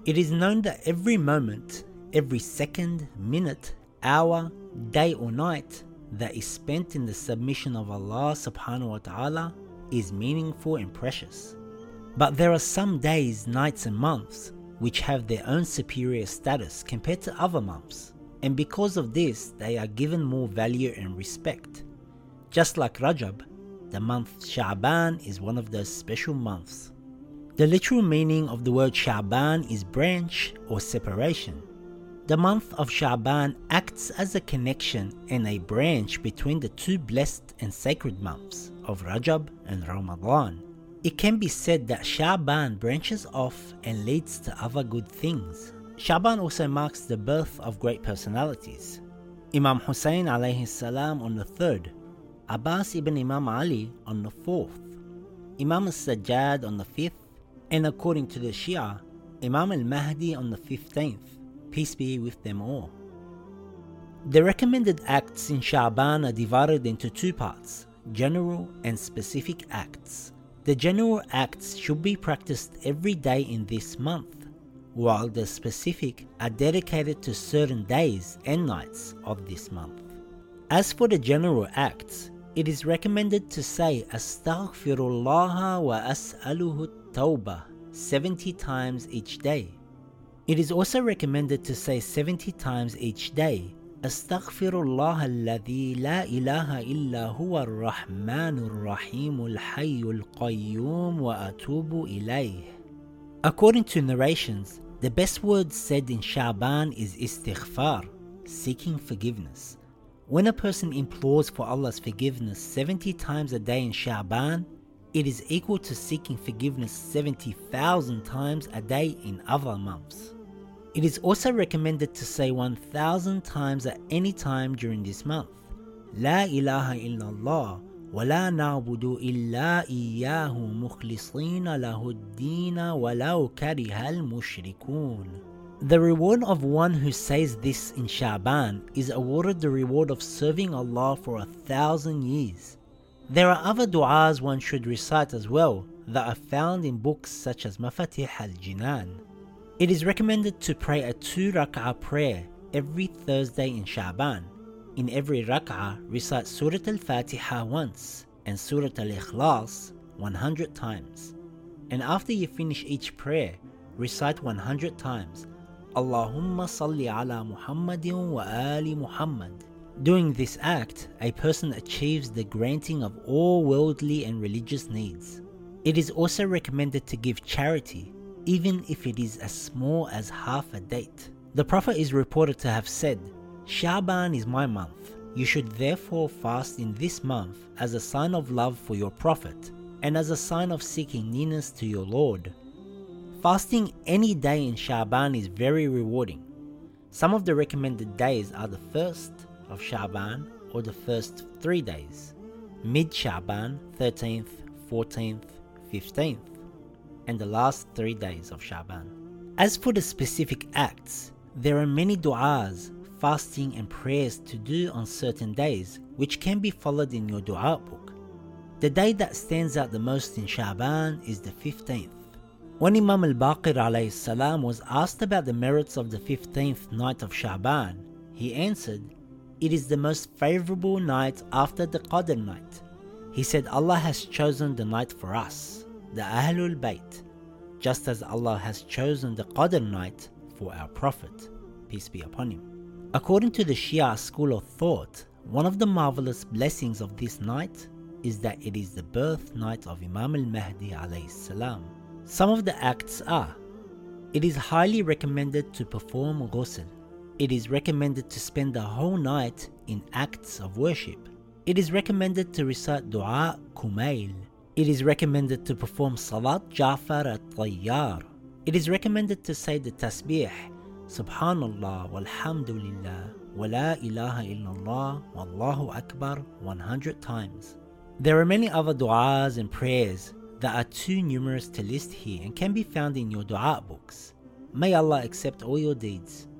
It is known that every moment, every second, minute, hour, day or night that is spent in the submission of Allah subhanahu wa ta'ala is meaningful and precious. But there are some days, nights and months which have their own superior status compared to other months, and because of this they are given more value and respect. Just like Rajab, the month Sha'ban is one of those special months. The literal meaning of the word Sha'ban is branch or separation. The month of Sha'ban acts as a connection and a branch between the two blessed and sacred months of Rajab and Ramadan. It can be said that Sha'ban branches off and leads to other good things. Sha'ban also marks the birth of great personalities. Imam Hussein alayhi salam on the 3rd, Abbas ibn Imam Ali on the 4th, Imam al-Sajjad on the 5th, and according to the Shia, Imam al-Mahdi on the 15th, peace be with them all. The recommended acts in Sha'ban are divided into two parts, general and specific acts. The general acts should be practiced every day in this month, while the specific are dedicated to certain days and nights of this month. As for the general acts, it is recommended to say Astaghfirullah wa as'aluhu tawbah 70 times each day. It is also recommended to say 70 times each day Astaghfirullah alladhi la ilaha illa huwa ar-Rahmanur Rahimul Hayyul Qayyum wa atubu ilayh. According to narrations, the best word said in Sha'ban is istighfar, seeking forgiveness. When a person implores for Allah's forgiveness 70 times a day in Sha'ban, it is equal to seeking forgiveness 70,000 times a day in other months. It is also recommended to say 1,000 times at any time during this month. La ilaha illallah wa la na'budu illa iyyahu mukhlisina lahuddina walau karihal mushrikun. The reward of one who says this in Sha'ban is awarded the reward of serving Allah for 1,000 years. There are other du'as one should recite as well that are found in books such as Mafatih al-Jinan. It is recommended to pray a 2 rak'ah prayer every Thursday in Sha'ban. In every rak'ah, recite Surah Al-Fatiha once and Surah Al-Ikhlas 100 times. And after you finish each prayer, recite 100 times Allahumma salli ala Muhammadin wa ali Muhammad. Doing this act, a person achieves the granting of all worldly and religious needs. It is also recommended to give charity, even if it is as small as half a date. The Prophet is reported to have said, Sha'ban is my month. You should therefore fast in this month as a sign of love for your Prophet and as a sign of seeking nearness to your Lord. Fasting any day in Sha'ban is very rewarding. Some of the recommended days are the 1st of Sha'ban or the first 3 days, mid Sha'ban 13th, 14th, 15th, and the last 3 days of Sha'ban. As for the specific acts, there are many du'as, fasting and prayers to do on certain days which can be followed in your du'a book. The day that stands out the most in Sha'ban is the 15th. When Imam al-Baqir alayhi salam was asked about the merits of the 15th night of Sha'ban, he answered, "It is the most favorable night after the Qadr night." He said Allah has chosen the night for us, the Ahlul Bayt, just as Allah has chosen the Qadr night for our Prophet, peace be upon him. According to the Shia school of thought, one of the marvelous blessings of this night is that it is the birth night of Imam al-Mahdi alayhi salam. Some of the acts are: it is highly recommended to perform ghusl. It is recommended to spend the whole night in acts of worship. It is recommended to recite Dua Kumail. It is recommended to perform Salat Ja'far at-Tayyar. It is recommended to say the Tasbih, Subhanallah walhamdulillah wa la ilaha illallah wallahu akbar 100 times. There are many other du'as and prayers that are too numerous to list here and can be found in your du'a books. May Allah accept all your deeds.